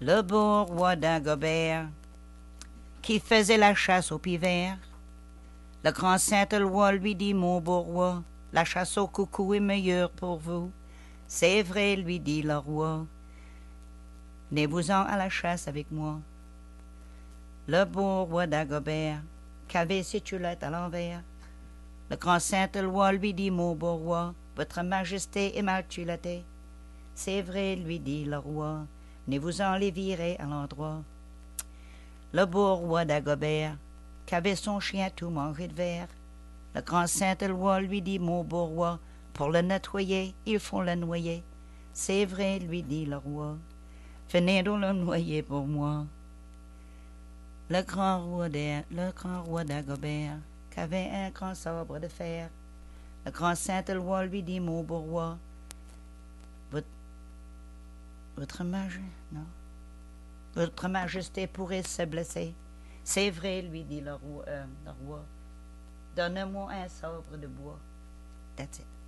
Le beau roi d'Agobert, qui faisait la chasse au pivert, le grand Saint-Éloi lui dit, mon beau roi, la chasse au coucou est meilleure pour vous. C'est vrai, lui dit le roi, venez-vous-en à la chasse avec moi. Le beau roi d'Agobert, qu'avait ses tulettes à l'envers, le grand Saint-Éloi lui dit, mon beau roi, votre majesté est mal tulettée. C'est vrai, lui dit le roi, venez-vous-en les virer à l'endroit. Le beau roi d'Agobert, qu'avait son chien tout mangé de verre, le grand Saint-Éloi lui dit, mon beau roi, pour le nettoyer, il faut le noyer. C'est vrai, lui dit le roi, venez donc le noyer pour moi. Le grand roi d'Agobert, qu'avait un grand sabre de fer, le grand Saint-Éloi lui dit, mon beau roi, votre majesté pourrait se blesser. C'est vrai, lui dit le roi. Donne-moi un sabre de bois. That's it.